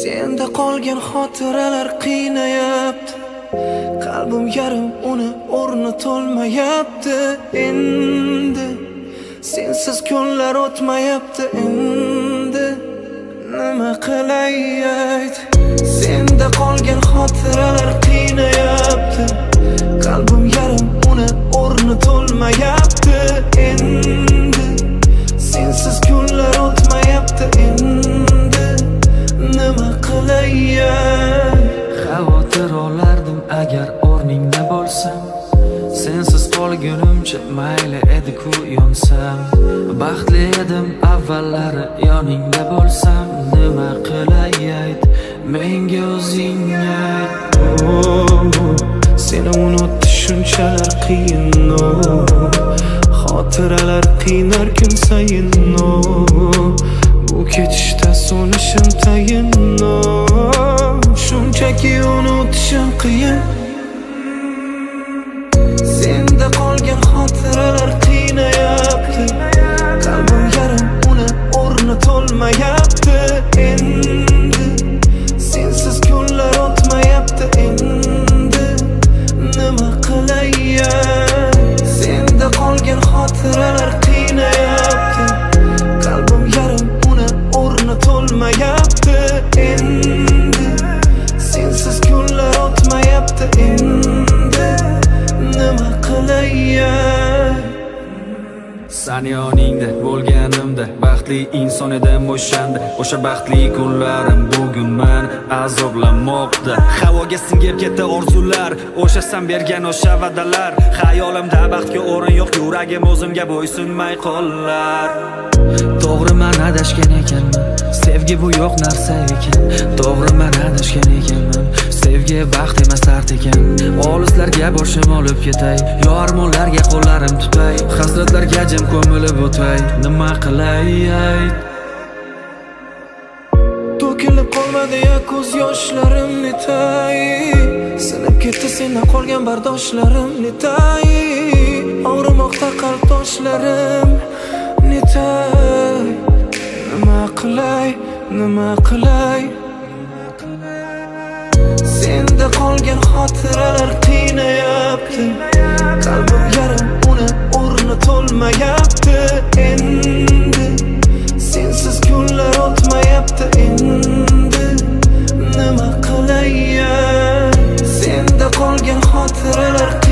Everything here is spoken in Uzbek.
Senda qolgan xotiralar qiynayapti. Qalbim yarim uni o'rni to'lmayapti. Endi sensiz kunlar o'tmayapti. Endi nima qilay ayt. Senda qolgan xotiralar qiynayapti. Qalbim yarim uni o'rni to'lmayapti. Endi sensiz kunlar o'tmayapti. Endi nima qilay ayt. Xavotir olardim agar o'rningda bo'lsam. Sensiz qolgunimcha mayli edi-ku yonsam. Baxtli edim avvallari yoningda bo'lsam. Nima qilay ayt, menga o'zing ayt. Seni unutish shunchalar qiyin. Xotiralar qiynar kun sayin. Bu ketishda so'nishim tayin. Shunchaki unutishim qiyin. Senda qolgan xotiralar qiynayapti. Qalbim yarim uni o'rni to'lmayapti. Endi sensiz kunlar o'tmayapti. Endi nima qilay ayt. Senda qolgan xotiralar qiynayapti. Qalbim yarim uni o'rni to'lmayapti. Endi sensiz kunlar o'tmayapti. Endi nima qilay ayt. Sen yoningda bo'lganimda baxtli inson edim o'shanda. O'sha baxtli kunlarim bugun meni azoblamoqda. Havoga singib ketdi orzular, o'sha sen bergan o'sha va'dalar. Xayolimda baxtga o'rin yo'q, yuragim o'zimga bo'ysunmay qolar. To'g'ri men adashgan ekanman, sevgi bu yo'q narsa ekan. To'g'ri men adashgan ekanman, sevgi baxt emas dard ekan. Olislarga boshim olib ketay, yo armonlarga qo'llarim tutay. Hasratlarga jim ko'milib o'tay, nima qilay ayt. To'kilib qolmadi-ya ko'z yoshlarim netay. Sinib ketdi sendan qolgan bardoshlarim netay. Og'rimoqda qalb toshlarim netay. Nima qilay, nima qilay. Senda qolgan xotiralar qiynayapti. Qalbim yarim uni o'rni to'lmayapti. Endi sensiz kunlar o'tmayapti. Endi nima qilay ayt. Senda qolgan xotiralar